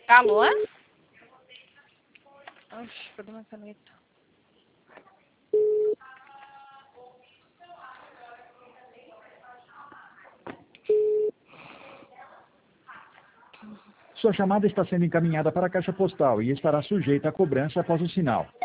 Alô? Oxe, cadê minha caneta? Sua chamada está sendo encaminhada para a caixa postal e estará sujeita a cobrança após o sinal.